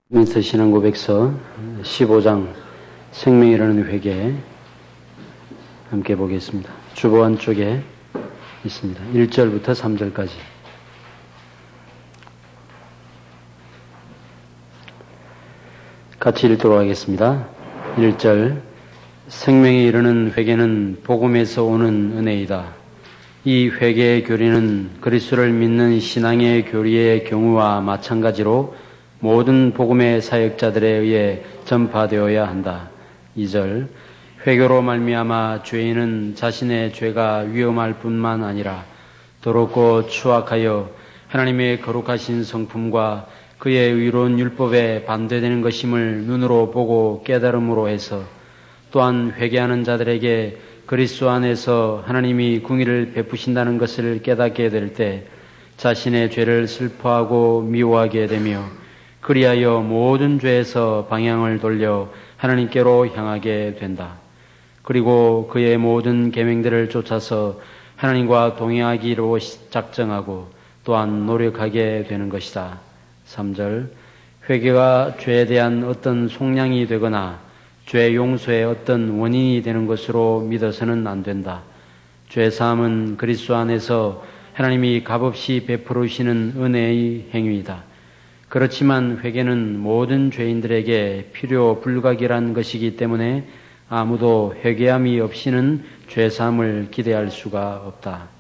미터 신앙고백서 15장 생명이라는 회개 함께 보겠습니다. 주보안 쪽에 있습니다. 1절부터 3절까지. 같이 읽도록 하겠습니다. 1절 생명에 이르는 회개는 복음에서 오는 은혜이다. 이 회개의 교리는 그리스도를 믿는 신앙의 교리의 경우와 마찬가지로 모든 복음의 사역자들에 의해 전파되어야 한다. 2절 회개로 말미암아 죄인은 자신의 죄가 위험할 뿐만 아니라 더럽고 추악하여 하나님의 거룩하신 성품과 그의 의로운 율법에 반대되는 것임을 눈으로 보고 깨달음으로 해서 또한 회개하는 자들에게 그리스도 안에서 하나님이 궁의를 베푸신다는 것을 깨닫게 될 때 자신의 죄를 슬퍼하고 미워하게 되며 그리하여 모든 죄에서 방향을 돌려 하나님께로 향하게 된다. 그리고 그의 모든 계명들을 쫓아서 하나님과 동행하기로 작정하고 또한 노력하게 되는 것이다. 3절 회개가 죄에 대한 어떤 속량이 되거나 죄 용서의 어떤 원인이 되는 것으로 믿어서는 안 된다. 죄 사함은 그리스도 안에서 하나님이 값없이 베풀으시는 은혜의 행위이다. 그렇지만 회개는 모든 죄인들에게 필요 불가결한 것이기 때문에 아무도 회개함이 없이는 죄 사함을 기대할 수가 없다.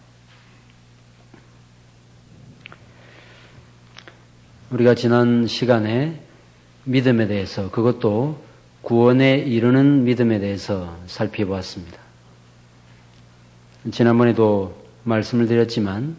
우리가 지난 시간에 믿음에 대해서, 그것도 구원에 이르는 믿음에 대해서 살펴보았습니다. 지난번에도 말씀을 드렸지만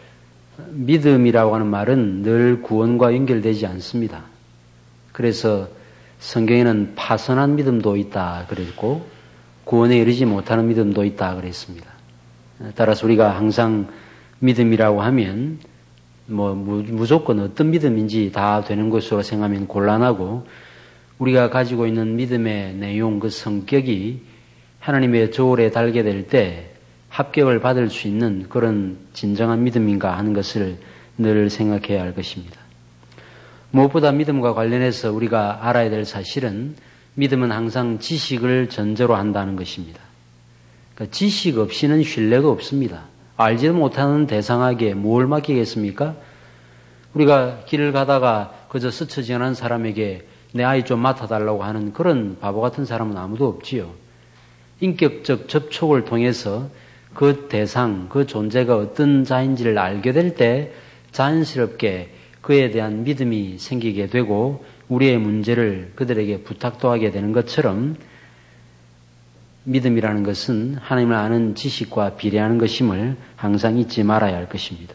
믿음이라고 하는 말은 늘 구원과 연결되지 않습니다. 그래서 성경에는 파선한 믿음도 있다 그랬고 구원에 이르지 못하는 믿음도 있다 그랬습니다. 따라서 우리가 항상 믿음이라고 하면 무조건 어떤 믿음인지 다 되는 것으로 생각하면 곤란하고 우리가 가지고 있는 믿음의 내용, 그 성격이 하나님의 저울에 달게 될 때 합격을 받을 수 있는 그런 진정한 믿음인가 하는 것을 늘 생각해야 할 것입니다. 무엇보다 믿음과 관련해서 우리가 알아야 될 사실은 믿음은 항상 지식을 전제로 한다는 것입니다. 그러니까 지식 없이는 신뢰가 없습니다. 알지도 못하는 대상에게 뭘 맡기겠습니까? 우리가 길을 가다가 그저 스쳐 지나는 사람에게 내 아이 좀 맡아달라고 하는 그런 바보 같은 사람은 아무도 없지요. 인격적 접촉을 통해서 그 대상, 그 존재가 어떤 자인지를 알게 될 때 자연스럽게 그에 대한 믿음이 생기게 되고 우리의 문제를 그들에게 부탁도 하게 되는 것처럼 믿음이라는 것은 하나님을 아는 지식과 비례하는 것임을 항상 잊지 말아야 할 것입니다.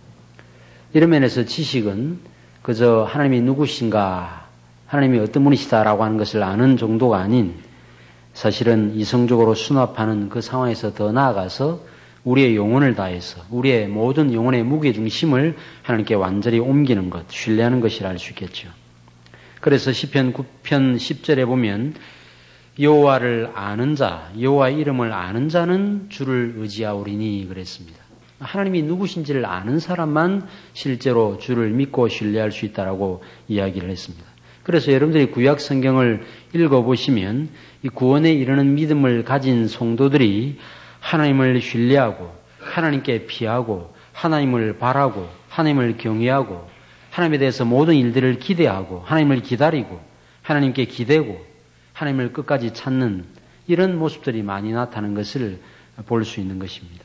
이런 면에서 지식은 그저 하나님이 누구신가, 하나님이 어떤 분이시다라고 하는 것을 아는 정도가 아닌 사실은 이성적으로 수납하는 그 상황에서 더 나아가서 우리의 영혼을 다해서 우리의 모든 영혼의 무게중심을 하나님께 완전히 옮기는 것, 신뢰하는 것이라 할 수 있겠죠. 그래서 시편 9편 10절에 보면 여호와를 아는 자, 여호와의 이름을 아는 자는 주를 의지하오리니 그랬습니다. 하나님이 누구신지를 아는 사람만 실제로 주를 믿고 신뢰할 수 있다라고 이야기를 했습니다. 그래서 여러분들이 구약 성경을 읽어보시면 이 구원에 이르는 믿음을 가진 성도들이 하나님을 신뢰하고 하나님께 피하고 하나님을 바라고 하나님을 경외하고 하나님에 대해서 모든 일들을 기대하고 하나님을 기다리고 하나님께 기대고 하나님을 끝까지 찾는 이런 모습들이 많이 나타나는 것을 볼 수 있는 것입니다.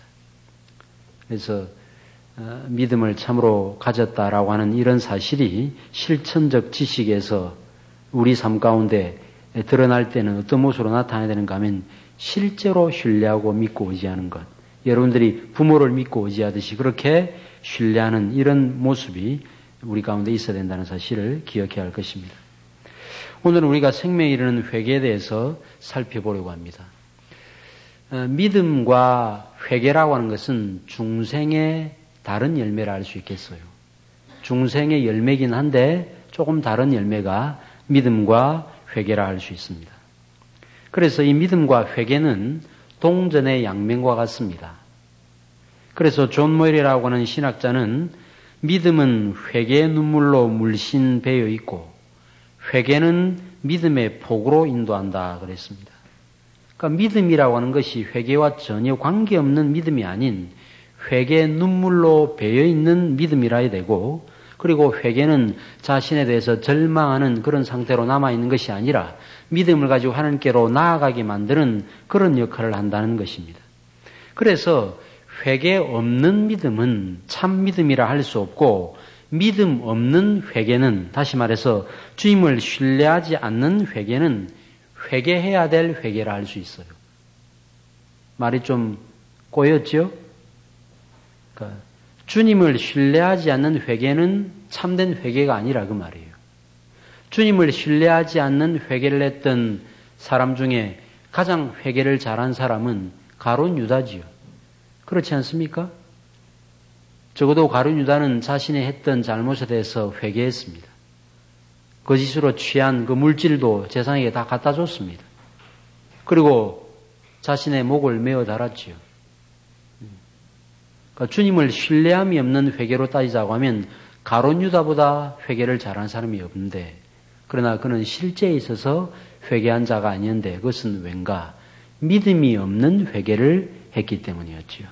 그래서 믿음을 참으로 가졌다라고 하는 이런 사실이 실천적 지식에서 우리 삶 가운데 드러날 때는 어떤 모습으로 나타나야 되는가 하면 실제로 신뢰하고 믿고 의지하는 것. 여러분들이 부모를 믿고 의지하듯이 그렇게 신뢰하는 이런 모습이 우리 가운데 있어야 된다는 사실을 기억해야 할 것입니다. 오늘은 우리가 생명에 이르는 회개에 대해서 살펴보려고 합니다. 믿음과 회개라고 하는 것은 중생의 다른 열매라 할 수 있겠어요. 중생의 열매긴 한데 조금 다른 열매가 믿음과 회개라 할 수 있습니다. 그래서 이 믿음과 회개는 동전의 양면과 같습니다. 그래서 존 모일이라고 하는 신학자는 믿음은 회개의 눈물로 물씬 배어 있고 회개는 믿음의 폭으로 인도한다 그랬습니다. 그러니까 믿음이라고 하는 것이 회개와 전혀 관계없는 믿음이 아닌 회개의 눈물로 배어있는 믿음이라 해야 되고, 그리고 회개는 자신에 대해서 절망하는 그런 상태로 남아있는 것이 아니라 믿음을 가지고 하나님께로 나아가게 만드는 그런 역할을 한다는 것입니다. 그래서 회개 없는 믿음은 참 믿음이라 할 수 없고, 믿음 없는 회개는, 다시 말해서 주님을 신뢰하지 않는 회개는 회개해야 될 회개라 할 수 있어요. 말이 좀 꼬였죠? 그러니까 주님을 신뢰하지 않는 회개는 참된 회개가 아니라 그 말이에요. 주님을 신뢰하지 않는 회개를 했던 사람 중에 가장 회개를 잘한 사람은 가룟 유다지요. 그렇지 않습니까? 적어도 가룟 유다는 자신이 했던 잘못에 대해서 회개했습니다. 거짓으로 취한 그 물질도 재상에게 다 갖다 줬습니다. 그리고 자신의 목을 메어 달았지요. 그러니까 주님을 신뢰함이 없는 회개로 따지자고 하면 가룟 유다보다 회개를 잘한 사람이 없는데, 그러나 그는 실제에 있어서 회개한 자가 아니었는데, 그것은 왠가 믿음이 없는 회개를 했기 때문이었지요.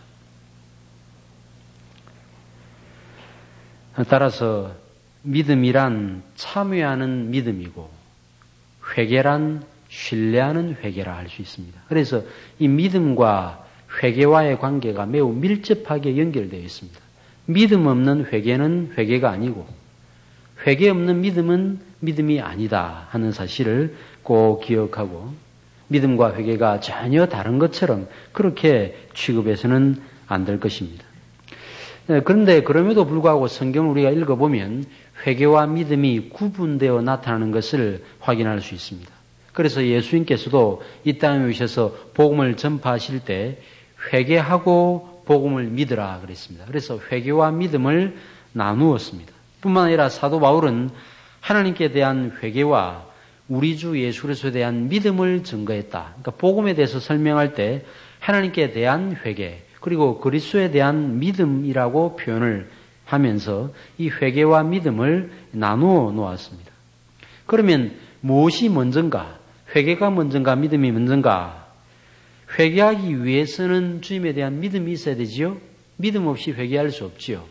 따라서 믿음이란 참여하는 믿음이고 회개란 신뢰하는 회개라 할 수 있습니다. 그래서 이 믿음과 회개와의 관계가 매우 밀접하게 연결되어 있습니다. 믿음 없는 회개는 회개가 아니고 회개 없는 믿음은 믿음이 아니다 하는 사실을 꼭 기억하고, 믿음과 회개가 전혀 다른 것처럼 그렇게 취급해서는 안 될 것입니다. 그런데 그럼에도 불구하고 성경을 우리가 읽어보면 회개와 믿음이 구분되어 나타나는 것을 확인할 수 있습니다. 그래서 예수님께서도 이 땅에 오셔서 복음을 전파하실 때 회개하고 복음을 믿으라 그랬습니다. 그래서 회개와 믿음을 나누었습니다. 뿐만 아니라 사도 바울은 하나님께 대한 회개와 우리 주 예수 그리스도에 대한 믿음을 증거했다. 그러니까 복음에 대해서 설명할 때 하나님께 대한 회개, 그리고 그리스도에 대한 믿음이라고 표현을 하면서 이 회개와 믿음을 나누어 놓았습니다. 그러면 무엇이 먼저인가? 회개가 먼저인가? 믿음이 먼저인가? 회개하기 위해서는 주님에 대한 믿음이 있어야 되지요? 믿음 없이 회개할 수 없지요.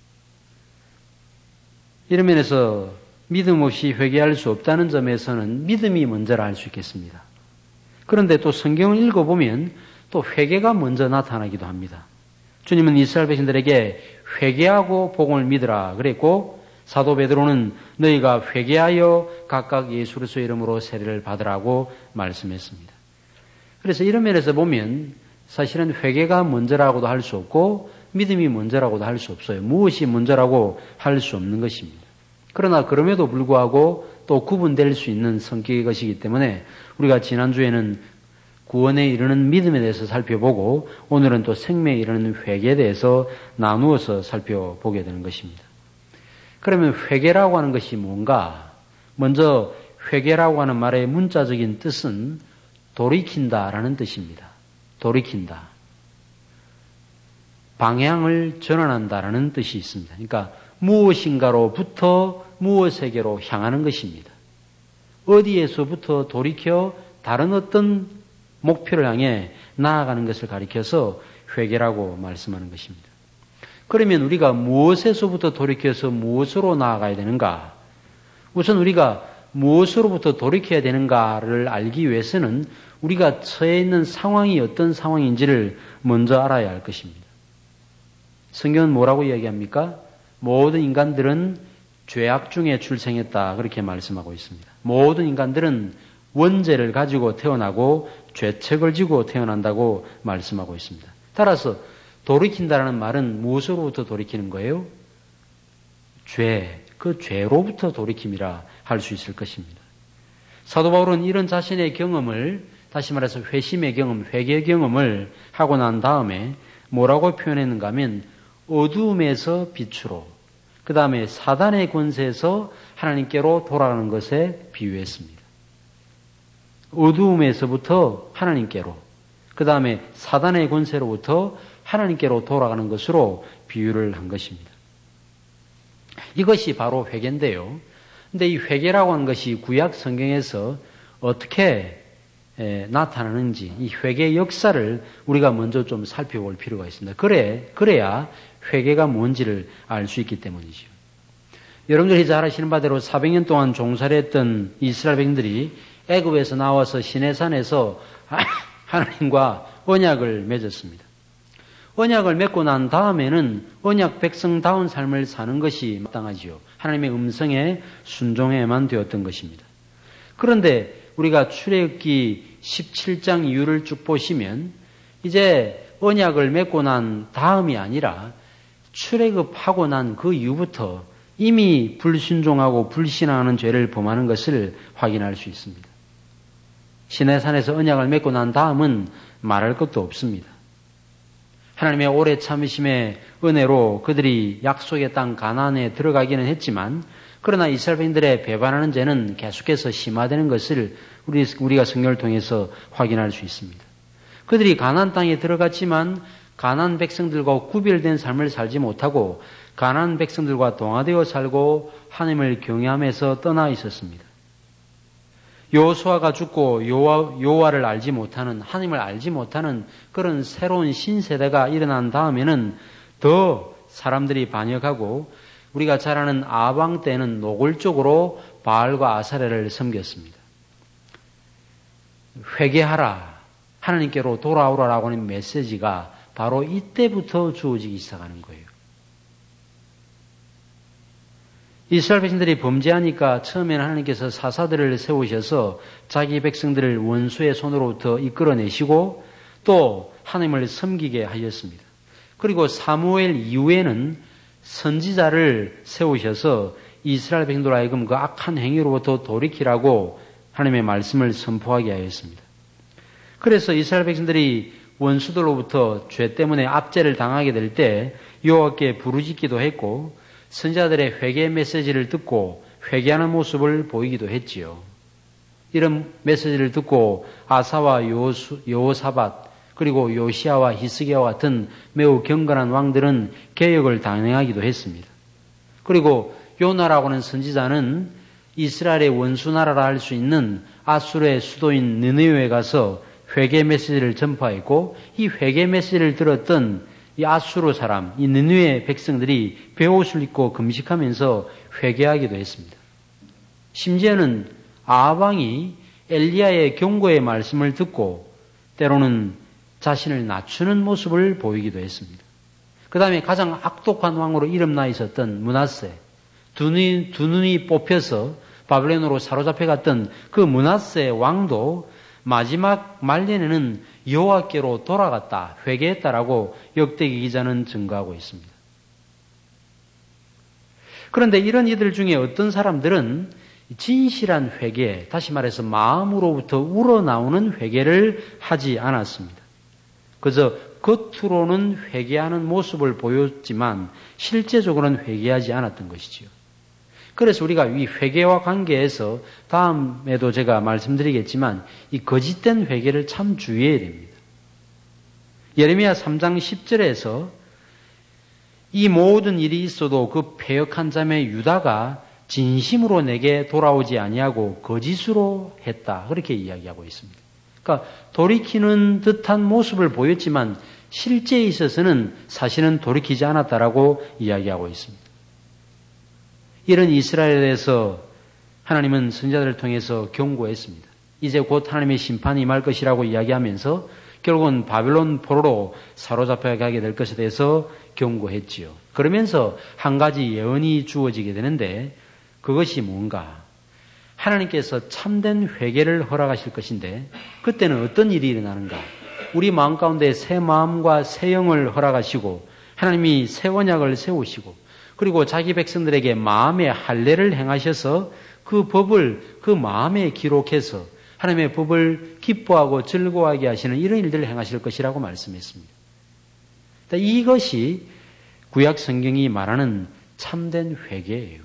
이런 면에서 믿음 없이 회개할 수 없다는 점에서는 믿음이 먼저라 할 수 있겠습니다. 그런데 또 성경을 읽어보면 또 회개가 먼저 나타나기도 합니다. 주님은 이스라엘 백성들에게 회개하고 복음을 믿으라 그랬고, 사도 베드로는 너희가 회개하여 각각 예수 그리스도의 이름으로 세례를 받으라고 말씀했습니다. 그래서 이런 면에서 보면 사실은 회개가 먼저라고도 할 수 없고 믿음이 먼저라고도 할 수 없어요. 무엇이 먼저라고 할 수 없는 것입니다. 그러나 그럼에도 불구하고 또 구분될 수 있는 성격의 것이기 때문에 우리가 지난주에는 구원에 이르는 믿음에 대해서 살펴보고 오늘은 또 생명에 이르는 회개에 대해서 나누어서 살펴보게 되는 것입니다. 그러면 회개라고 하는 것이 뭔가? 먼저 회개라고 하는 말의 문자적인 뜻은 돌이킨다라는 뜻입니다. 돌이킨다. 방향을 전환한다라는 뜻이 있습니다. 그러니까 무엇인가로부터 무엇에게로 향하는 것입니다. 어디에서부터 돌이켜 다른 어떤 목표를 향해 나아가는 것을 가리켜서 회개라고 말씀하는 것입니다. 그러면 우리가 무엇에서부터 돌이켜서 무엇으로 나아가야 되는가? 우선 우리가 무엇으로부터 돌이켜야 되는가를 알기 위해서는 우리가 처해 있는 상황이 어떤 상황인지를 먼저 알아야 할 것입니다. 성경은 뭐라고 이야기합니까? 모든 인간들은 죄악 중에 출생했다 그렇게 말씀하고 있습니다. 모든 인간들은 원죄를 가지고 태어나고 죄책을 지고 태어난다고 말씀하고 있습니다. 따라서 돌이킨다라는 말은 무엇으로부터 돌이키는 거예요? 죄, 그 죄로부터 돌이킴이라 할 수 있을 것입니다. 사도 바울은 이런 자신의 경험을, 다시 말해서 회심의 경험, 회개의 경험을 하고 난 다음에 뭐라고 표현했는가 하면 어두움에서 빛으로, 그 다음에 사단의 권세에서 하나님께로 돌아가는 것에 비유했습니다. 어두움에서부터 하나님께로, 그 다음에 사단의 권세로부터 하나님께로 돌아가는 것으로 비유를 한 것입니다. 이것이 바로 회개인데요. 근데 이 회개라고 하는 것이 구약 성경에서 어떻게 나타나는지 이 회개의 역사를 우리가 먼저 좀 살펴볼 필요가 있습니다. 그래야 회개가 뭔지를 알 수 있기 때문이죠. 여러분들이 잘 아시는 바대로 400년 동안 종살이 했던 이스라엘 백성들이 애굽에서 나와서 시내산에서 하나님과 언약을 맺었습니다. 언약을 맺고 난 다음에는 언약 백성다운 삶을 사는 것이 마땅하지요. 하나님의 음성에 순종해야만 되었던 것입니다. 그런데 우리가 출애굽기 17장 이후를 쭉 보시면 이제 언약을 맺고 난 다음이 아니라 출애굽하고 난 그 이후부터 이미 불순종하고 불신앙하는 죄를 범하는 것을 확인할 수 있습니다. 시내산에서 언약을 맺고 난 다음은 말할 것도 없습니다. 하나님의 오래 참으심의 은혜로 그들이 약속의 땅 가나안에 들어가기는 했지만 그러나 이스라엘 백성들의 배반하는 죄는 계속해서 심화되는 것을 우리가 성경을 통해서 확인할 수 있습니다. 그들이 가나안 땅에 들어갔지만 가나안 백성들과 구별된 삶을 살지 못하고 가나안 백성들과 동화되어 살고 하나님을 경외하면서 떠나 있었습니다. 여호수아가 죽고 여호와를 알지 못하는, 하나님을 알지 못하는 그런 새로운 신세대가 일어난 다음에는 더 사람들이 반역하고 우리가 잘 아는 아방 때는 노골적으로 바알과 아사레를 섬겼습니다. 회개하라, 하나님께로 돌아오라라고 하는 메시지가 바로 이때부터 주어지기 시작하는 거예요. 이스라엘 백성들이 범죄하니까 처음에는 하나님께서 사사들을 세우셔서 자기 백성들을 원수의 손으로부터 이끌어내시고 또 하나님을 섬기게 하셨습니다. 그리고 사무엘 이후에는 선지자를 세우셔서 이스라엘 백성들로 하여금 그 악한 행위로부터 돌이키라고 하나님의 말씀을 선포하게 하였습니다. 그래서 이스라엘 백성들이 원수들로부터 죄 때문에 압제를 당하게 될 때 여호와께 부르짖기도 했고 선지자들의 회개 메시지를 듣고 회개하는 모습을 보이기도 했지요. 이런 메시지를 듣고 아사와 여호사밧 그리고 요시아와 히스기야와 같은 매우 경건한 왕들은 개혁을 단행하기도 했습니다. 그리고 요나라고 하는 선지자는 이스라엘의 원수나라라 할 수 있는 아수르의 수도인 느느웨에 가서 회개 메시지를 전파했고 이 회개 메시지를 들었던 이 아수르 사람, 이 느느웨 백성들이 베옷을 입고 금식하면서 회개하기도 했습니다. 심지어는 아방이 엘리야의 경고의 말씀을 듣고 때로는 자신을 낮추는 모습을 보이기도 했습니다. 그 다음에 가장 악독한 왕으로 이름나 있었던 므낫세, 두 눈이 뽑혀서 바벨론으로 사로잡혀갔던 그 므낫세 왕도 마지막 말년에는 여호와께로 돌아갔다, 회개했다라고 역대기 기자는 증거하고 있습니다. 그런데 이런 이들 중에 어떤 사람들은 진실한 회개, 다시 말해서 마음으로부터 우러나오는 회개를 하지 않았습니다. 그저 겉으로는 회개하는 모습을 보였지만 실제적으로는 회개하지 않았던 것이지요. 그래서 우리가 이 회개와 관계에서 다음에도 제가 말씀드리겠지만 이 거짓된 회개를 참 주의해야 됩니다. 예레미야 3장 10절에서 이 모든 일이 있어도 그 패역한 자매 유다가 진심으로 내게 돌아오지 아니하고 거짓으로 했다. 그렇게 이야기하고 있습니다. 그러니까 돌이키는 듯한 모습을 보였지만 실제에 있어서는 사실은 돌이키지 않았다라고 이야기하고 있습니다. 이런 이스라엘에 대해서 하나님은 선지자들을 통해서 경고했습니다. 이제 곧 하나님의 심판이 임할 것이라고 이야기하면서 결국은 바벨론 포로로 사로잡혀 가게 될 것에 대해서 경고했지요. 그러면서 한 가지 예언이 주어지게 되는데 그것이 뭔가? 하나님께서 참된 회개를 허락하실 것인데 그때는 어떤 일이 일어나는가? 우리 마음 가운데 새 마음과 새 영을 허락하시고 하나님이 새 언약을 세우시고 그리고 자기 백성들에게 마음의 할례를 행하셔서 그 법을 그 마음에 기록해서 하나님의 법을 기뻐하고 즐거워하게 하시는 이런 일들을 행하실 것이라고 말씀했습니다. 이것이 구약 성경이 말하는 참된 회개예요.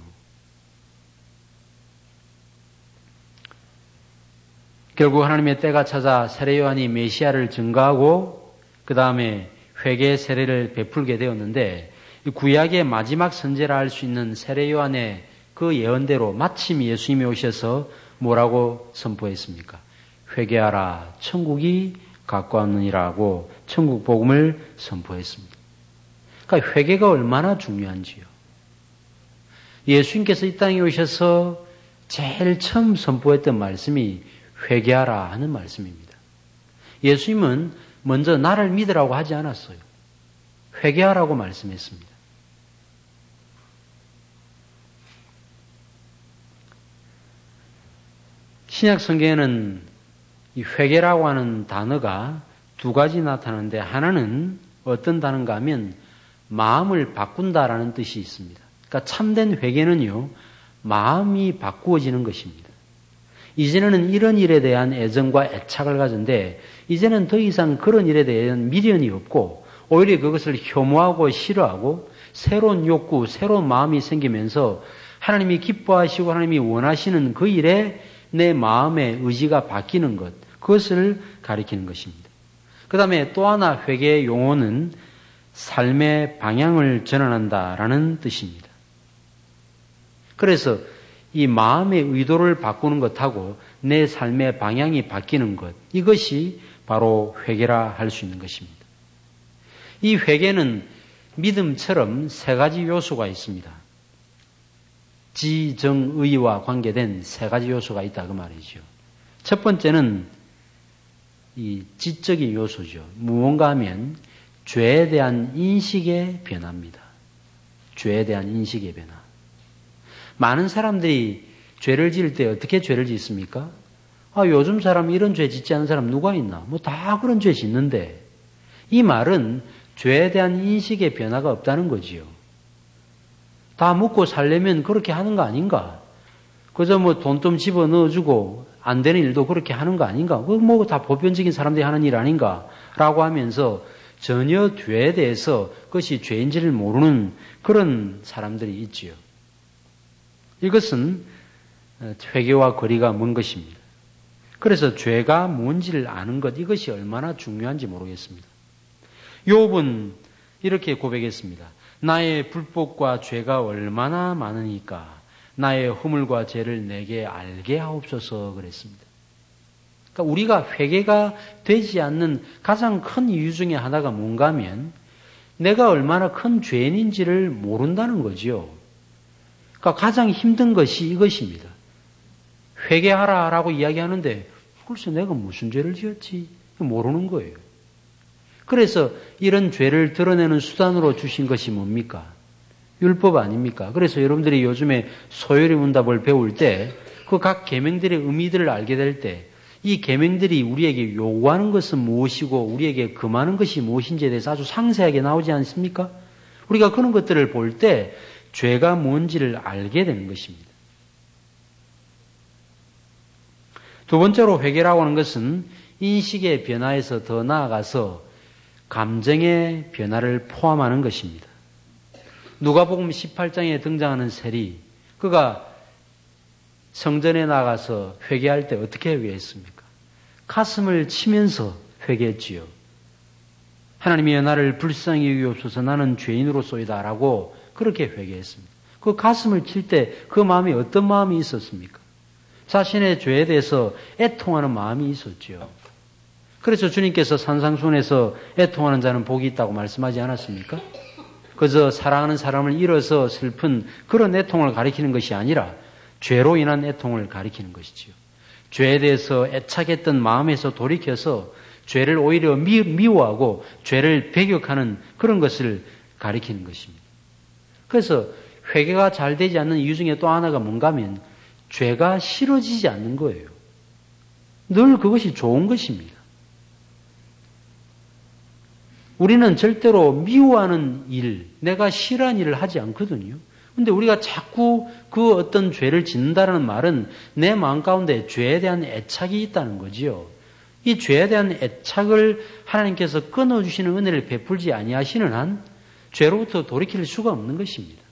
결국 하나님의 때가 찾아 세례 요한이 메시아를 증거하고 그 다음에 회개 세례를 베풀게 되었는데 구약의 마지막 선제라 할 수 있는 세례 요한의 그 예언대로 마침 예수님이 오셔서 뭐라고 선포했습니까? 회개하라, 천국이 가까웠느니라고 천국 복음을 선포했습니다. 그러니까 회개가 얼마나 중요한지요. 예수님께서 이 땅에 오셔서 제일 처음 선포했던 말씀이 회개하라 하는 말씀입니다. 예수님은 먼저 나를 믿으라고 하지 않았어요. 회개하라고 말씀했습니다. 신약 성경에는 이 회개라고 하는 단어가 두 가지 나타나는데 하나는 어떤 단어인가 하면 마음을 바꾼다라는 뜻이 있습니다. 그러니까 참된 회개는요, 마음이 바꾸어지는 것입니다. 이제는 이런 일에 대한 애정과 애착을 가졌는데 이제는 더 이상 그런 일에 대한 미련이 없고 오히려 그것을 혐오하고 싫어하고 새로운 욕구, 새로운 마음이 생기면서 하나님이 기뻐하시고 하나님이 원하시는 그 일에 내 마음의 의지가 바뀌는 것, 그것을 가리키는 것입니다. 그 다음에 또 하나 회개의 용어는 삶의 방향을 전환한다라는 뜻입니다. 그래서 이 마음의 의도를 바꾸는 것하고 내 삶의 방향이 바뀌는 것, 이것이 바로 회개라 할 수 있는 것입니다. 이 회개는 믿음처럼 세 가지 요소가 있습니다. 지, 정, 의와 관계된 세 가지 요소가 있다 그 말이죠. 첫 번째는 이 지적인 요소죠. 무언가 하면 죄에 대한 인식의 변화입니다. 죄에 대한 인식의 변화. 많은 사람들이 죄를 지을 때 어떻게 죄를 짓습니까? 요즘 사람 이런 죄 짓지 않는 사람 누가 있나? 뭐 다 그런 죄 짓는데 이 말은 죄에 대한 인식의 변화가 없다는 거지요. 다 먹고 살려면 그렇게 하는 거 아닌가? 그저 뭐 돈 좀 집어 넣어주고 안 되는 일도 그렇게 하는 거 아닌가? 그거 뭐 다 보편적인 사람들이 하는 일 아닌가? 라고 하면서 전혀 죄에 대해서 그것이 죄인지를 모르는 그런 사람들이 있지요. 이것은 회개와 거리가 먼 것입니다. 그래서 죄가 뭔지를 아는 것, 이것이 얼마나 중요한지 모르겠습니다. 욥은 이렇게 고백했습니다. 나의 불법과 죄가 얼마나 많으니까 나의 허물과 죄를 내게 알게 하옵소서 그랬습니다. 그러니까 우리가 회개가 되지 않는 가장 큰 이유 중에 하나가 뭔가 하면 내가 얼마나 큰 죄인인지를 모른다는 거지요. 그러니까 가장 힘든 것이 이것입니다. 회개하라라고 이야기하는데 글쎄 내가 무슨 죄를 지었지? 모르는 거예요. 그래서 이런 죄를 드러내는 수단으로 주신 것이 뭡니까? 율법 아닙니까? 그래서 여러분들이 요즘에 소요리 문답을 배울 때 그 각 계명들의 의미들을 알게 될 때 이 계명들이 우리에게 요구하는 것은 무엇이고 우리에게 금하는 것이 무엇인지에 대해서 아주 상세하게 나오지 않습니까? 우리가 그런 것들을 볼 때 죄가 뭔지를 알게 되는 것입니다. 두 번째로 회개라고 하는 것은 인식의 변화에서 더 나아가서 감정의 변화를 포함하는 것입니다. 누가복음 18장에 등장하는 세리, 그가 성전에 나가서 회개할 때 어떻게 회개했습니까? 가슴을 치면서 회개했지요. 하나님이여 나를 불쌍히 여기옵소서 나는 죄인으로소이다 라고 그렇게 회개했습니다. 그 가슴을 칠 때 그 마음이 어떤 마음이 있었습니까? 자신의 죄에 대해서 애통하는 마음이 있었지요. 그래서 주님께서 산상순에서 애통하는 자는 복이 있다고 말씀하지 않았습니까? 그저 사랑하는 사람을 잃어서 슬픈 그런 애통을 가리키는 것이 아니라 죄로 인한 애통을 가리키는 것이지요. 죄에 대해서 애착했던 마음에서 돌이켜서 죄를 오히려 미워하고 죄를 배격하는 그런 것을 가리키는 것입니다. 그래서 회개가 잘 되지 않는 이유 중에 또 하나가 뭔가 하면 죄가 싫어지지 않는 거예요. 늘 그것이 좋은 것입니다. 우리는 절대로 미워하는 일, 내가 싫어하는 일을 하지 않거든요. 근데 우리가 자꾸 그 어떤 죄를 짓는다는 말은 내 마음 가운데 죄에 대한 애착이 있다는 거지요. 이 죄에 대한 애착을 하나님께서 끊어주시는 은혜를 베풀지 아니하시는 한 죄로부터 돌이킬 수가 없는 것입니다.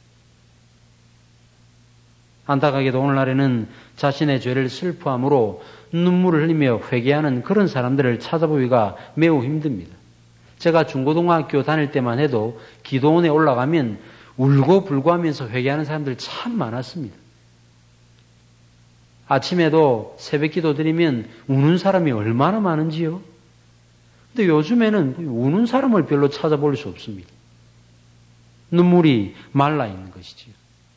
안타깝게도 오늘날에는 자신의 죄를 슬퍼함으로 눈물을 흘리며 회개하는 그런 사람들을 찾아보기가 매우 힘듭니다. 제가 중고등학교 다닐 때만 해도 기도원에 올라가면 울고 불고 하면서 회개하는 사람들 참 많았습니다. 아침에도 새벽 기도 드리면 우는 사람이 얼마나 많은지요? 근데 요즘에는 우는 사람을 별로 찾아볼 수 없습니다. 눈물이 말라 있는 것이지요.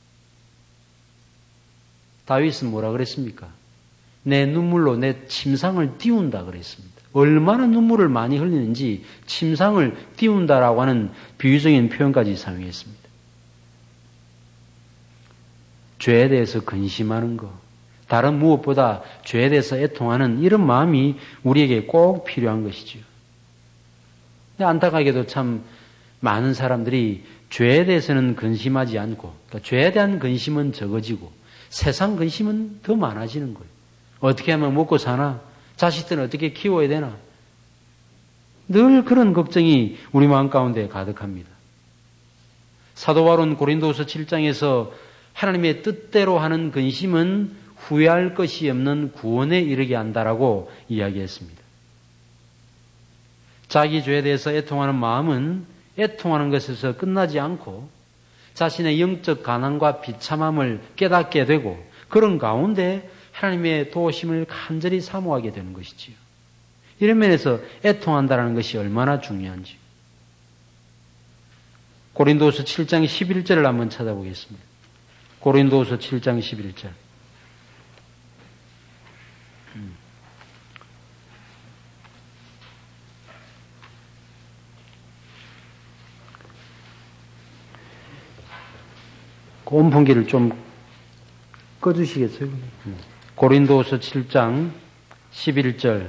다윗은 뭐라 그랬습니까? 내 눈물로 내 침상을 띄운다 그랬습니다. 얼마나 눈물을 많이 흘리는지 침상을 띄운다라고 하는 비유적인 표현까지 사용했습니다. 죄에 대해서 근심하는 것, 다른 무엇보다 죄에 대해서 애통하는 이런 마음이 우리에게 꼭 필요한 것이지요. 안타깝게도 참 많은 사람들이 죄에 대해서는 근심하지 않고, 그러니까 죄에 대한 근심은 적어지고 세상 근심은 더 많아지는 거예요. 어떻게 하면 먹고 사나? 자식들은 어떻게 키워야 되나? 늘 그런 걱정이 우리 마음 가운데 가득합니다. 사도 바울은 고린도후서 7장에서 하나님의 뜻대로 하는 근심은 후회할 것이 없는 구원에 이르게 한다라고 이야기했습니다. 자기 죄에 대해서 애통하는 마음은 애통하는 것에서 끝나지 않고 자신의 영적 가난과 비참함을 깨닫게 되고 그런 가운데 하나님의 도우심을 간절히 사모하게 되는 것이지요. 이런 면에서 애통한다는 것이 얼마나 중요한지. 고린도후서 7장 11절을 한번 찾아보겠습니다. 고린도후서 7장 11절. 온풍기를 좀 꺼주시겠어요? 고린도후서 7장 11절.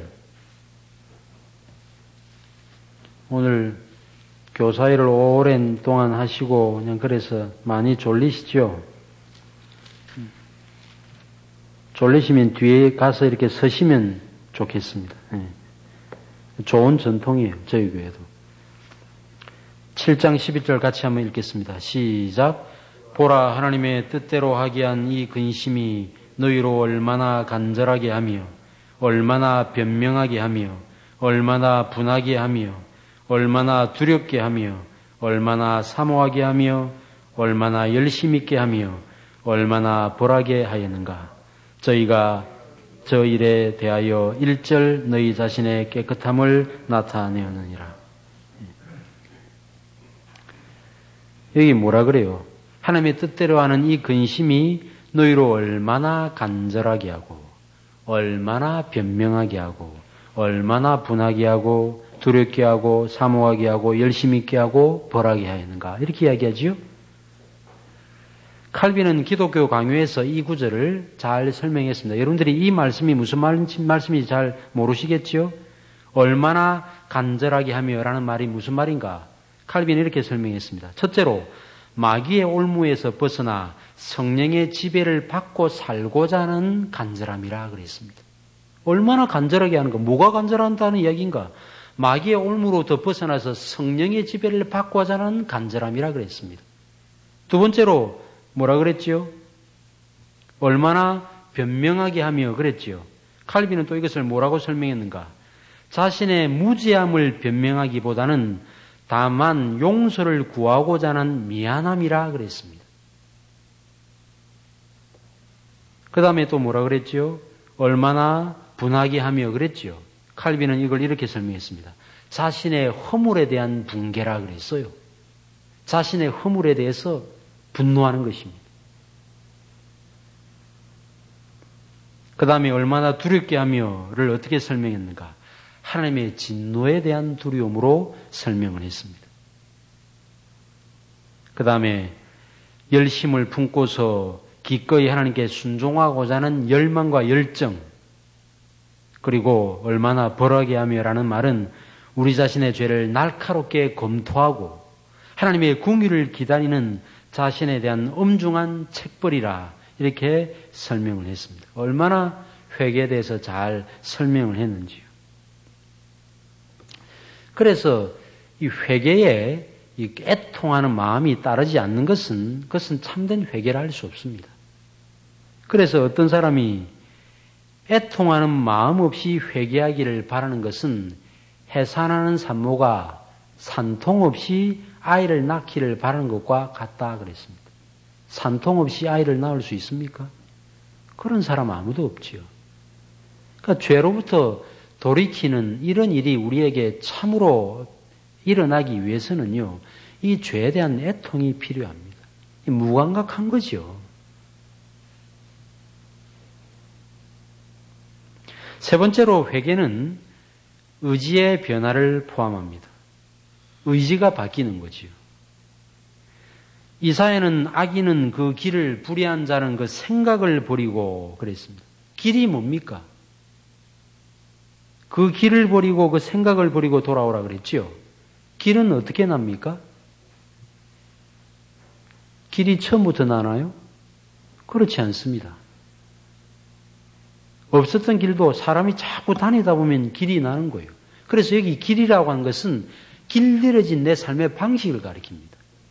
오늘 교사일을 오랜 동안 하시고 그냥 그래서 많이 졸리시죠? 졸리시면 뒤에 가서 이렇게 서시면 좋겠습니다. 좋은 전통이에요. 저희 교회도. 7장 11절 같이 한번 읽겠습니다. 시작. 보라, 하나님의 뜻대로 하게 한 이 근심이 너희로 얼마나 간절하게 하며 얼마나 변명하게 하며 얼마나 분하게 하며 얼마나 두렵게 하며 얼마나 사모하게 하며 얼마나 열심 있게 하며 얼마나 벌하게 하였는가. 저희가 저 일에 대하여 일절 너희 자신의 깨끗함을 나타내었느니라. 여기 뭐라 그래요? 하나님의 뜻대로 하는 이 근심이 너희로 얼마나 간절하게 하고 얼마나 변명하게 하고 얼마나 분하게 하고 두렵게 하고 사모하게 하고 열심 있게 하고 벌하게 하였는가. 이렇게 이야기하지요. 칼빈은 기독교 강요에서 이 구절을 잘 설명했습니다. 여러분들이 이 말씀이 무슨 말씀인지 잘 모르시겠지요? 얼마나 간절하게 하며 라는 말이 무슨 말인가? 칼빈은 이렇게 설명했습니다. 첫째로 마귀의 올무에서 벗어나 성령의 지배를 받고 살고자 하는 간절함이라 그랬습니다. 얼마나 간절하게 하는 거? 뭐가 간절한다는 이야기인가? 마귀의 올무로부터 벗어나서 성령의 지배를 받고자 하는 간절함이라 그랬습니다. 두 번째로 뭐라 그랬지요? 얼마나 변명하게 하며 그랬지요. 칼빈은 또 이것을 뭐라고 설명했는가? 자신의 무지함을 변명하기보다는 다만 용서를 구하고자 하는 미안함이라 그랬습니다. 그 다음에 또 뭐라 그랬지요? 얼마나 분하게 하며 그랬지요. 칼빈은 이걸 이렇게 설명했습니다. 자신의 허물에 대한 분개라 그랬어요. 자신의 허물에 대해서 분노하는 것입니다. 그 다음에 얼마나 두렵게 하며를 어떻게 설명했는가? 하나님의 진노에 대한 두려움으로 설명을 했습니다. 그 다음에 열심을 품고서 기꺼이 하나님께 순종하고자 하는 열망과 열정, 그리고 얼마나 벌하게 하며라는 말은 우리 자신의 죄를 날카롭게 검토하고 하나님의 궁유를 기다리는 자신에 대한 엄중한 책벌이라 이렇게 설명을 했습니다. 얼마나 회개에 대해서 잘 설명을 했는지요. 그래서 이 회개에 이 애통하는 마음이 따르지 않는 것은 그것은 참된 회개를 할 수 없습니다. 그래서 어떤 사람이 애통하는 마음 없이 회개하기를 바라는 것은 해산하는 산모가 산통 없이 아이를 낳기를 바라는 것과 같다 그랬습니다. 산통 없이 아이를 낳을 수 있습니까? 그런 사람 아무도 없지요. 그러니까 죄로부터 돌이키는 이런 일이 우리에게 참으로 일어나기 위해서는요, 이 죄에 대한 애통이 필요합니다. 무감각한 거죠. 세 번째로 회개는 의지의 변화를 포함합니다. 의지가 바뀌는 거지요. 이사야는 악인은 그 길을 불의한 자는 그 생각을 버리고 그랬습니다. 길이 뭡니까? 그 길을 버리고 그 생각을 버리고 돌아오라 그랬지요. 길은 어떻게 납니까? 길이 처음부터 나나요? 그렇지 않습니다. 없었던 길도 사람이 자꾸 다니다 보면 길이 나는 거예요. 그래서 여기 길이라고 하는 것은 길들여진 내 삶의 방식을 가리킵니다.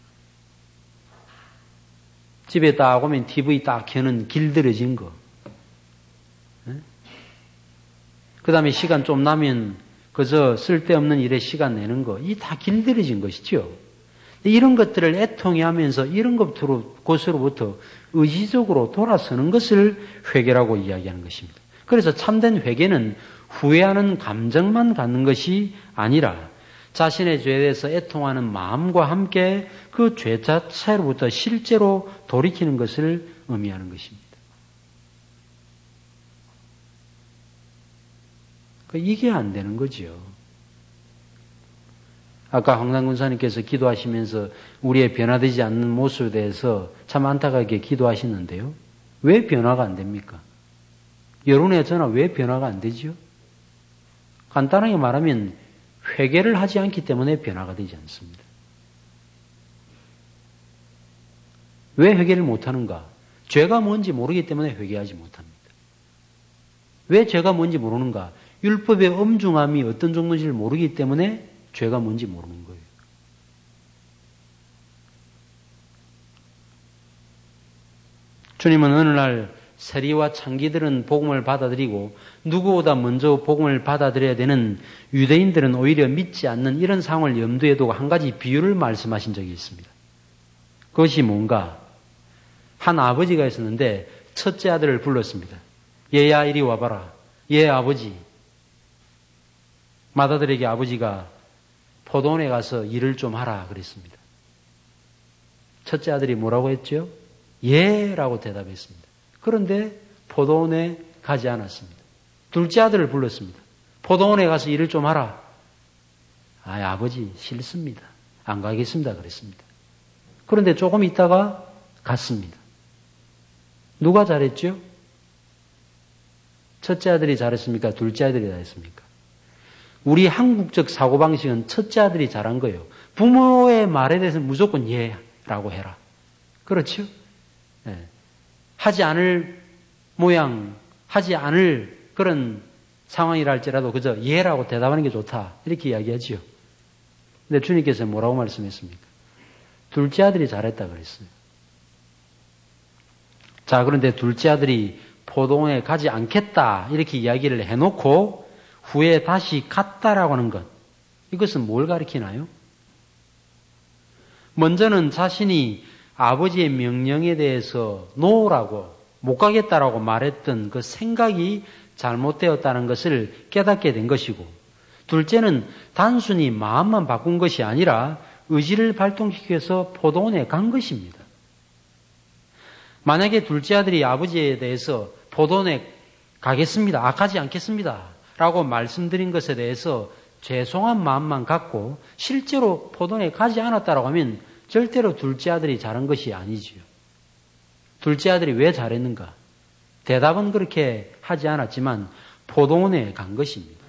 집에 딱 오면 TV 딱 켜는 길들여진 거. 그 다음에 시간 좀 나면 그저 쓸데없는 일에 시간 내는 거. 이 다 길들여진 것이죠. 이런 것들을 애통해 하면서 이런 것으로부터 의지적으로 돌아서는 것을 회개라고 이야기하는 것입니다. 그래서 참된 회개는 후회하는 감정만 갖는 것이 아니라 자신의 죄에 대해서 애통하는 마음과 함께 그 죄 자체로부터 실제로 돌이키는 것을 의미하는 것입니다. 이게 안 되는 거지요. 아까 황상 군사님께서 기도하시면서 우리의 변화되지 않는 모습에 대해서 참 안타깝게 기도하시는데요. 왜 변화가 안 됩니까? 여러분의 저나 왜 변화가 안 되지요? 간단하게 말하면 회개를 하지 않기 때문에 변화가 되지 않습니다. 왜 회개를 못하는가? 죄가 뭔지 모르기 때문에 회개하지 못합니다. 왜 죄가 뭔지 모르는가? 율법의 엄중함이 어떤 정도인지를 모르기 때문에 죄가 뭔지 모르는 거예요. 주님은 어느 날 세리와 창기들은 복음을 받아들이고 누구보다 먼저 복음을 받아들여야 되는 유대인들은 오히려 믿지 않는 이런 상황을 염두에 두고 한 가지 비유를 말씀하신 적이 있습니다. 그것이 뭔가? 한 아버지가 있었는데 첫째 아들을 불렀습니다. 얘야 이리 와봐라. 얘 아버지. 맏아들에게 아버지가 포도원에 가서 일을 좀 하라 그랬습니다. 첫째 아들이 뭐라고 했죠? 예 라고 대답했습니다. 그런데 포도원에 가지 않았습니다. 둘째 아들을 불렀습니다. 포도원에 가서 일을 좀 하라. 아버지 싫습니다. 안 가겠습니다 그랬습니다. 그런데 조금 있다가 갔습니다. 누가 잘했죠? 첫째 아들이 잘했습니까? 둘째 아들이 잘했습니까? 우리 한국적 사고방식은 첫째 아들이 잘한 거예요. 부모의 말에 대해서 무조건 예라고 해라. 그렇죠? 네. 하지 않을 모양, 하지 않을 그런 상황이라 할지라도 그저 예라고 대답하는 게 좋다. 이렇게 이야기하지요. 근데 주님께서 뭐라고 말씀했습니까? 둘째 아들이 잘했다 그랬어요. 자, 그런데 둘째 아들이 포도원에 가지 않겠다 이렇게 이야기를 해놓고 후에 다시 갔다라고 하는 것. 이것은 뭘 가리키나요? 먼저는 자신이 아버지의 명령에 대해서 노라고 못 가겠다라고 말했던 그 생각이 잘못되었다는 것을 깨닫게 된 것이고, 둘째는 단순히 마음만 바꾼 것이 아니라 의지를 발동시켜서 포도원에 간 것입니다. 만약에 둘째 아들이 아버지에 대해서 포도원에 가겠습니다. 가지 않겠습니다. 라고 말씀드린 것에 대해서 죄송한 마음만 갖고 실제로 포도원에 가지 않았다라고 하면 절대로 둘째 아들이 잘한 것이 아니지요. 둘째 아들이 왜 잘했는가? 대답은 그렇게 하지 않았지만 포도원에 간 것입니다.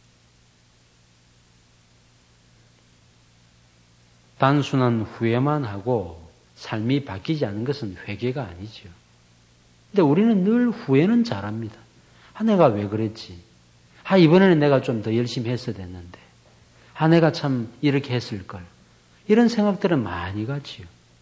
단순한 후회만 하고 삶이 바뀌지 않는 것은 회개가 아니지요. 근데 우리는 늘 후회는 잘합니다. 내가 왜 그랬지? 이번에는 내가 좀 더 열심히 했어야 됐는데. 내가 참 이렇게 했을걸. 이런 생각들은 많이 가지요.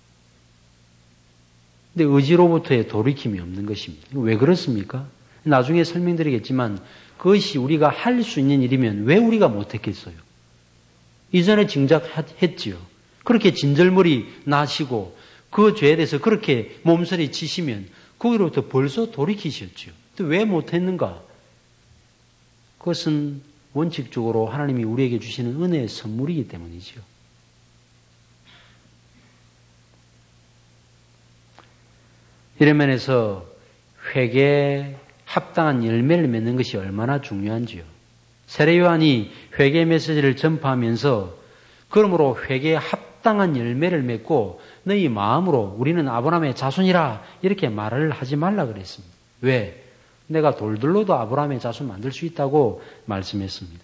근데 의지로부터의 돌이킴이 없는 것입니다. 왜 그렇습니까? 나중에 설명드리겠지만 그것이 우리가 할 수 있는 일이면 왜 우리가 못했겠어요? 이전에 짐작했지요. 그렇게 진절머리 나시고 그 죄에 대해서 그렇게 몸서리 치시면 거기로부터 벌써 돌이키셨죠. 또 왜 못했는가? 그것은 원칙적으로 하나님이 우리에게 주시는 은혜의 선물이기 때문이죠. 이런 면에서 회개에 합당한 열매를 맺는 것이 얼마나 중요한지요. 세례 요한이 회개 메시지를 전파하면서 그러므로 회개에 합당한 열매를 맺고 너희 마음으로 우리는 아브라함의 자손이라 이렇게 말을 하지 말라 그랬습니다. 왜? 내가 돌들로도 아브라함의 자손 만들 수 있다고 말씀했습니다.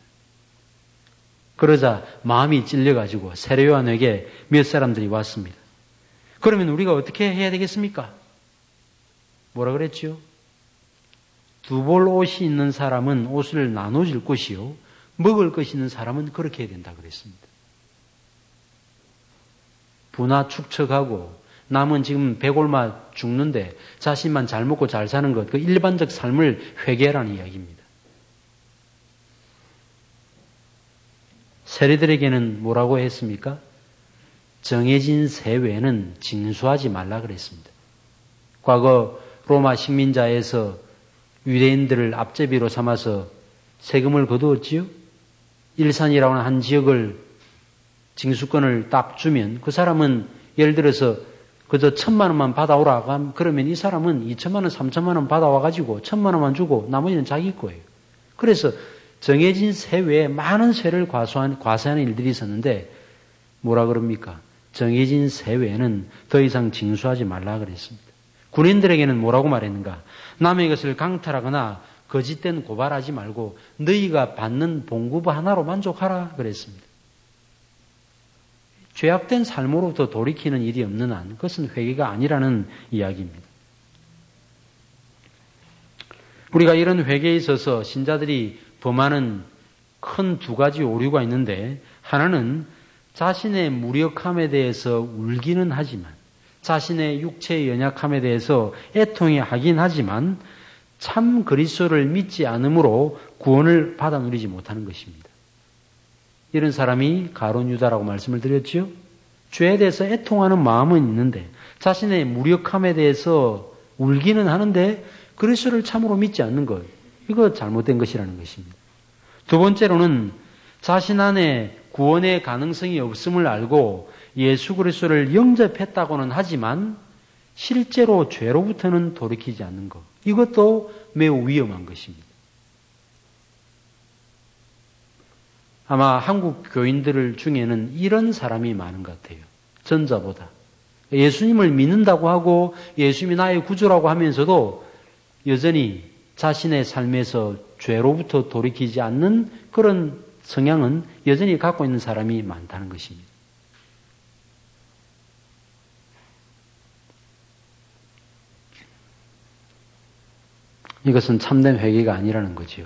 그러자 마음이 찔려가지고 세례 요한에게 몇 사람들이 왔습니다. 그러면 우리가 어떻게 해야 되겠습니까? 뭐라 그랬죠? 두 벌 옷이 있는 사람은 옷을 나눠줄 것이요 먹을 것이 있는 사람은 그렇게 해야 된다 그랬습니다. 부나 축척하고 남은 지금 배골마 죽는데 자신만 잘 먹고 잘 사는 것, 그 일반적 삶을 회개하라는 이야기입니다. 세리들에게는 뭐라고 했습니까? 정해진 세외는 징수하지 말라 그랬습니다. 과거 로마 식민자에서 유대인들을 앞제비로 삼아서 세금을 거두었지요. 일산이라고 하는 한 지역을 징수권을 딱 주면 그 사람은 예를 들어서 그저 1,000만 원만 받아오라 그러면 이 사람은 2,000만 원, 3,000만 원 받아와가지고 1,000만 원만 주고 나머지는 자기 거예요. 그래서 정해진 세 외에 많은 세를 과세하는 일들이 있었는데 뭐라 그럽니까? 정해진 세 외에는 더 이상 징수하지 말라 그랬습니다. 군인들에게는 뭐라고 말했는가? 남의 것을 강탈하거나 거짓된 고발하지 말고 너희가 받는 봉급 하나로 만족하라 그랬습니다. 죄악된 삶으로부터 돌이키는 일이 없는 한 그것은 회개가 아니라는 이야기입니다. 우리가 이런 회개에 있어서 신자들이 범하는 큰 두 가지 오류가 있는데 하나는 자신의 무력함에 대해서 울기는 하지만 자신의 육체의 연약함에 대해서 애통해 하긴 하지만 참 그리스도를 믿지 않으므로 구원을 받아 누리지 못하는 것입니다. 이런 사람이 가룟 유다라고 말씀을 드렸죠. 죄에 대해서 애통하는 마음은 있는데 자신의 무력함에 대해서 울기는 하는데 그리스도를 참으로 믿지 않는 것, 이거 잘못된 것이라는 것입니다. 두 번째로는 자신 안에 구원의 가능성이 없음을 알고 예수 그리스도를 영접했다고는 하지만 실제로 죄로부터는 돌이키지 않는 것, 이것도 매우 위험한 것입니다. 아마 한국 교인들 중에는 이런 사람이 많은 것 같아요. 전자보다. 예수님을 믿는다고 하고 예수님이 나의 구주라고 하면서도 여전히 자신의 삶에서 죄로부터 돌이키지 않는 그런 성향은 여전히 갖고 있는 사람이 많다는 것입니다. 이것은 참된 회개가 아니라는 거지요.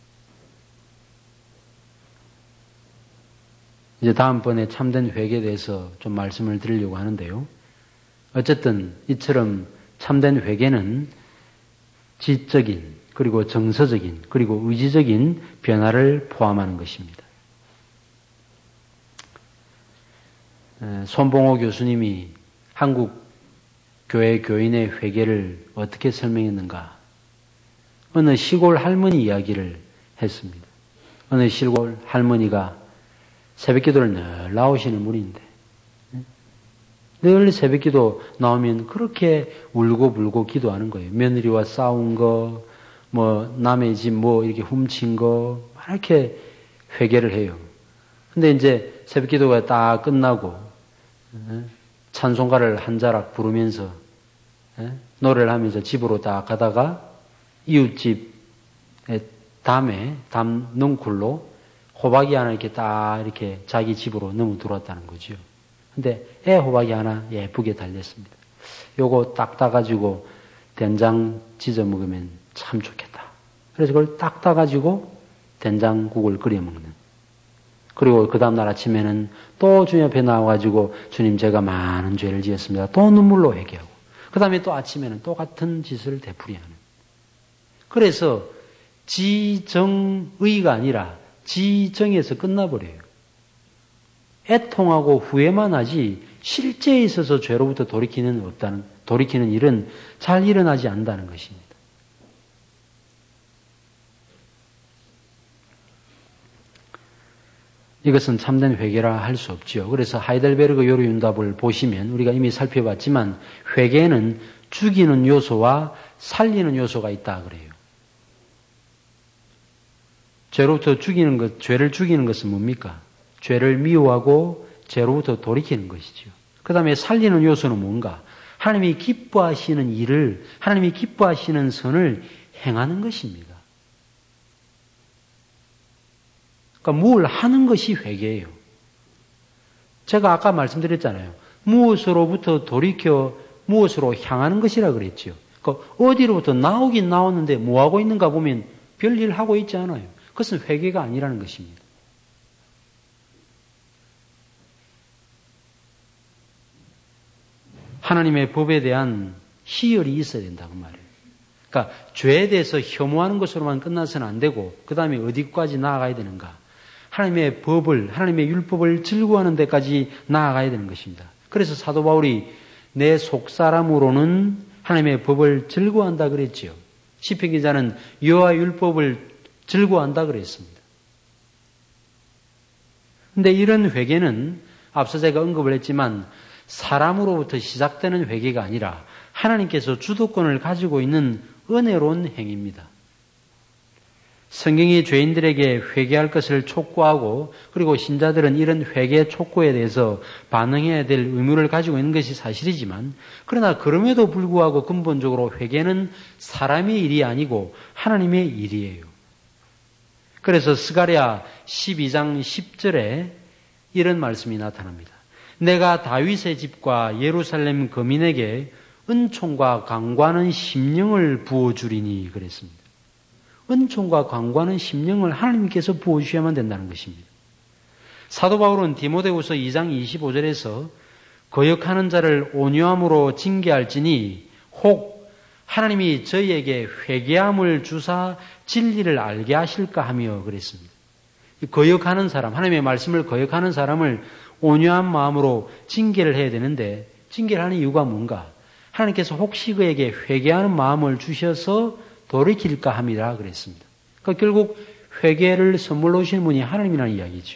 이제 다음번에 참된 회개에 대해서 좀 말씀을 드리려고 하는데요. 어쨌든 이처럼 참된 회개는 지적인 그리고 정서적인 그리고 의지적인 변화를 포함하는 것입니다. 손봉호 교수님이 한국 교회 교인의 회개를 어떻게 설명했는가? 어느 시골 할머니 이야기를 했습니다. 어느 시골 할머니가 새벽기도를 늘 나오시는 분인데 늘 새벽기도 나오면 그렇게 울고불고 기도하는 거예요. 며느리와 싸운 거, 남의 집 이렇게 훔친 거, 이렇게 회개를 해요. 근데 이제 새벽기도가 딱 끝나고 찬송가를 한 자락 부르면서 노래를 하면서 집으로 딱 가다가 이웃집에 담 넝쿨로 호박이 하나 이렇게 자기 집으로 넘어 들어왔다는 거죠. 근데 애 호박이 하나 예쁘게 달렸습니다. 요거 딱 따가지고 된장 지져 먹으면 참 좋겠다. 그래서 그걸 딱 따가지고 된장국을 끓여 먹는. 그리고 그 다음날 아침에는 또 주님 앞에 나와가지고 주님 제가 많은 죄를 지었습니다. 또 눈물로 회개하고. 그 다음에 또 아침에는 똑같은 짓을 되풀이하는. 그래서 지정의가 아니라 지정에서 끝나버려요. 애통하고 후회만 하지 실제에 있어서 죄로부터 돌이키는 일은 잘 일어나지 않는다는 것입니다. 이것은 참된 회개라 할 수 없지요. 그래서 하이델베르그 요리윤답을 보시면 우리가 이미 살펴봤지만 회개에는 죽이는 요소와 살리는 요소가 있다 그래요. 죄로부터 죽이는 것, 죄를 죽이는 것은 뭡니까? 죄를 미워하고 죄로부터 돌이키는 것이지요. 그 다음에 살리는 요소는 뭔가? 하나님이 기뻐하시는 일을, 하나님이 기뻐하시는 선을 행하는 것입니다. 그러니까 뭘 하는 것이 회개예요. 제가 아까 말씀드렸잖아요. 무엇으로부터 돌이켜 무엇으로 향하는 것이라 그랬죠. 그러니까 어디로부터 나오긴 나오는데 뭐 하고 있는가 보면 별일 하고 있지 않아요. 그것은 회개가 아니라는 것입니다. 하나님의 법에 대한 희열이 있어야 된다고 말이에요. 그러니까 죄에 대해서 혐오하는 것으로만 끝나서는 안 되고 그 다음에 어디까지 나아가야 되는가? 하나님의 법을, 하나님의 율법을 즐거워하는 데까지 나아가야 되는 것입니다. 그래서 사도 바울이 내 속사람으로는 하나님의 법을 즐거워한다 그랬지요. 시편 기자는 여호와의 율법을 즐거워한다 그랬습니다. 그런데 이런 회개는 앞서 제가 언급을 했지만 사람으로부터 시작되는 회개가 아니라 하나님께서 주도권을 가지고 있는 은혜로운 행위입니다. 성경이 죄인들에게 회개할 것을 촉구하고 그리고 신자들은 이런 회개 촉구에 대해서 반응해야 될 의무를 가지고 있는 것이 사실이지만 그러나 그럼에도 불구하고 근본적으로 회개는 사람의 일이 아니고 하나님의 일이에요. 그래서 스가랴 12장 10절에 이런 말씀이 나타납니다. 내가 다윗의 집과 예루살렘 거민에게 은총과 강구하는 심령을 부어주리니 그랬습니다. 은총과 강구하는 심령을 하나님께서 부어주셔야만 된다는 것입니다. 사도 바울은 디모데후서 2장 25절에서 거역하는 자를 온유함으로 징계할지니 혹 하나님이 저희에게 회개함을 주사 진리를 알게 하실까 하며 그랬습니다. 거역하는 사람, 하나님의 말씀을 거역하는 사람을 온유한 마음으로 징계를 해야 되는데 징계를 하는 이유가 뭔가? 하나님께서 혹시 그에게 회개하는 마음을 주셔서 돌이킬까 함이라 그랬습니다. 그러니까 결국 회개를 선물로 주신 분이 하나님이라는 이야기죠.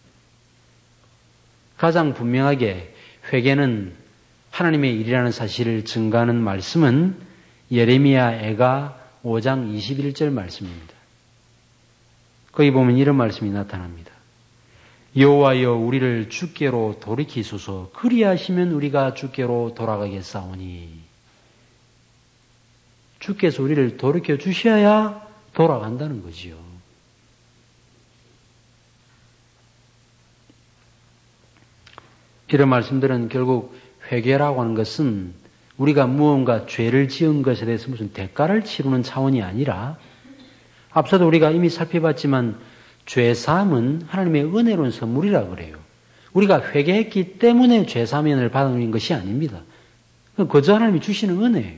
가장 분명하게 회개는 하나님의 일이라는 사실을 증가하는 말씀은 예레미야 애가 5장 21절 말씀입니다. 거기 보면 이런 말씀이 나타납니다. 여호와여 우리를 주께로 돌이키소서 그리하시면 우리가 주께로 돌아가겠사오니 주께서 우리를 돌이켜 주셔야 돌아간다는 거지요. 이런 말씀들은 결국 회개라고 하는 것은 우리가 무언가 죄를 지은 것에 대해서 무슨 대가를 치르는 차원이 아니라 앞서도 우리가 이미 살펴봤지만 죄사함은 하나님의 은혜로운 선물이라 그래요. 우리가 회개했기 때문에 죄사함을 받는 것이 아닙니다. 그저 하나님이 주시는 은혜예요.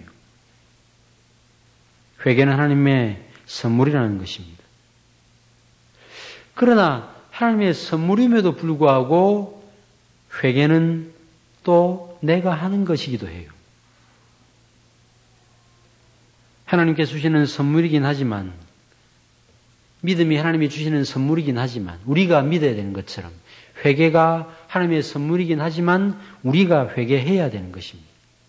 회개는 하나님의 선물이라는 것입니다. 그러나 하나님의 선물임에도 불구하고 회개는 또 내가 하는 것이기도 해요. 하나님께서 주시는 선물이긴 하지만 믿음이 하나님이 주시는 선물이긴 하지만 우리가 믿어야 되는 것처럼 회개가 하나님의 선물이긴 하지만 우리가 회개해야 되는 것입니다.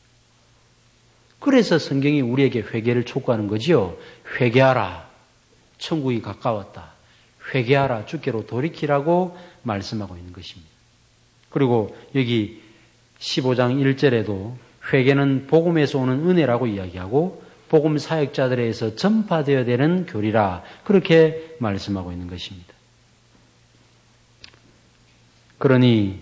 그래서 성경이 우리에게 회개를 촉구하는 거지요. 회개하라. 천국이 가까웠다. 회개하라. 주께로 돌이키라고 말씀하고 있는 것입니다. 그리고 여기 15장 1절에도 회개는 복음에서 오는 은혜라고 이야기하고 복음 사역자들에서 전파되어야 되는 교리라 그렇게 말씀하고 있는 것입니다. 그러니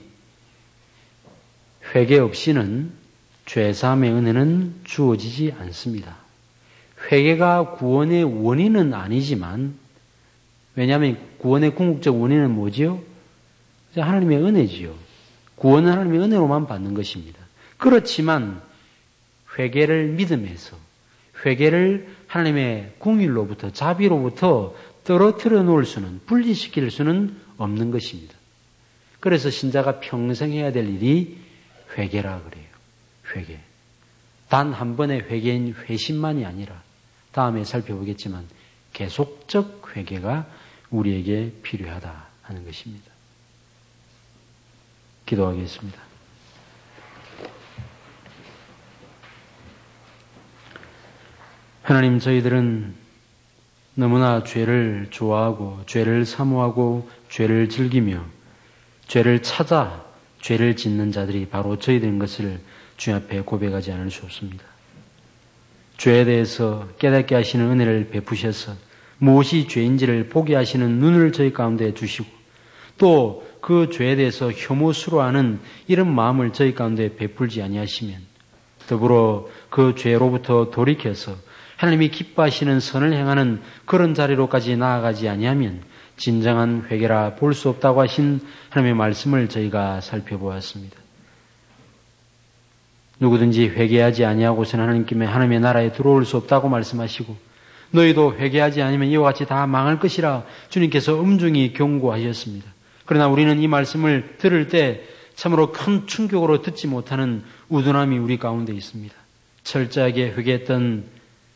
회개 없이는 죄사함의 은혜는 주어지지 않습니다. 회개가 구원의 원인은 아니지만 왜냐하면 구원의 궁극적 원인은 뭐지요? 하나님의 은혜지요. 구원은 하나님의 은혜로만 받는 것입니다. 그렇지만 회개를 믿음에서 회개를 하나님의 궁일로부터 자비로부터 떨어뜨려 놓을 수는 분리시킬 수는 없는 것입니다. 그래서 신자가 평생 해야 될 일이 회개라 그래요. 회개. 단 한 번의 회개인 회심만이 아니라 다음에 살펴보겠지만 계속적 회개가 우리에게 필요하다 하는 것입니다. 기도하겠습니다. 하나님, 저희들은 너무나 죄를 좋아하고 죄를 사모하고 죄를 즐기며 죄를 찾아 죄를 짓는 자들이 바로 저희들인 것을 주님 앞에 고백하지 않을 수 없습니다. 죄에 대해서 깨닫게 하시는 은혜를 베푸셔서 무엇이 죄인지를 보게 하시는 눈을 저희 가운데 주시고 또 그 죄에 대해서 혐오스러워하는 이런 마음을 저희 가운데 베풀지 아니하시면 더불어 그 죄로부터 돌이켜서 하나님이 기뻐하시는 선을 행하는 그런 자리로까지 나아가지 아니하면 진정한 회개라 볼 수 없다고 하신 하나님의 말씀을 저희가 살펴보았습니다. 누구든지 회개하지 아니하고서는 하나님의 나라에 들어올 수 없다고 말씀하시고 너희도 회개하지 않으면 이와 같이 다 망할 것이라 주님께서 엄중히 경고하셨습니다. 그러나 우리는 이 말씀을 들을 때 참으로 큰 충격으로 듣지 못하는 우둔함이 우리 가운데 있습니다. 철저하게 회개했던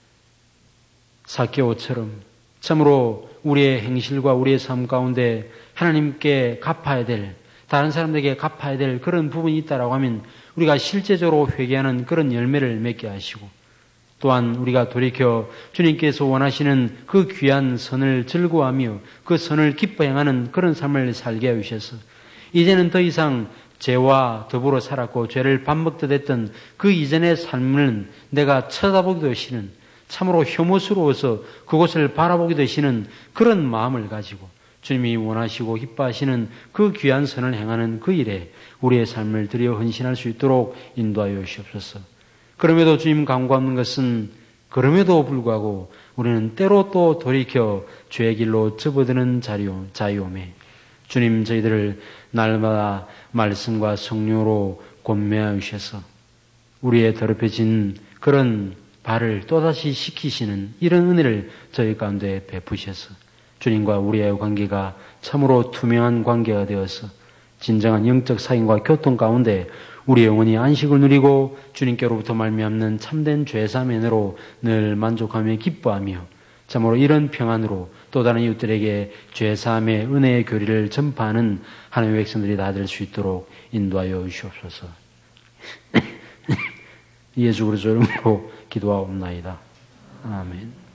삭개오처럼 참으로 우리의 행실과 우리의 삶 가운데 하나님께 갚아야 될, 다른 사람들에게 갚아야 될 그런 부분이 있다라고 하면 우리가 실제적으로 회개하는 그런 열매를 맺게 하시고 또한 우리가 돌이켜 주님께서 원하시는 그 귀한 선을 즐거워하며 그 선을 기뻐 행하는 그런 삶을 살게 하셔서 이제는 더 이상 죄와 더불어 살았고 죄를 밥 먹듯 했던 그 이전의 삶은 내가 쳐다보기도 싫은 참으로 혐오스러워서 그곳을 바라보기도 싫은 그런 마음을 가지고 주님이 원하시고 기뻐하시는 그 귀한 선을 행하는 그 일에 우리의 삶을 들여 헌신할 수 있도록 인도하여 주시옵소서. 그럼에도 주님 간구하는 것은 그럼에도 불구하고 우리는 때로 또 돌이켜 죄의 길로 접어드는 자유오매 주님 저희들을 날마다 말씀과 성령으로 권면하여 주셔서 우리의 더럽혀진 그런 발을 또다시 시키시는 이런 은혜를 저희 가운데 베푸셔서 주님과 우리의 관계가 참으로 투명한 관계가 되어서 진정한 영적 사귐과 교통 가운데 우리 영혼이 안식을 누리고 주님께로부터 말미암는 참된 죄사함의 은혜로 늘 만족하며 기뻐하며 참으로 이런 평안으로 또 다른 이웃들에게 죄사함의 은혜의 교리를 전파하는 하나님의 백성들이 다 될 수 있도록 인도하여 주시옵소서. 예수 그리스도 이름으로 기도하옵나이다. 아멘.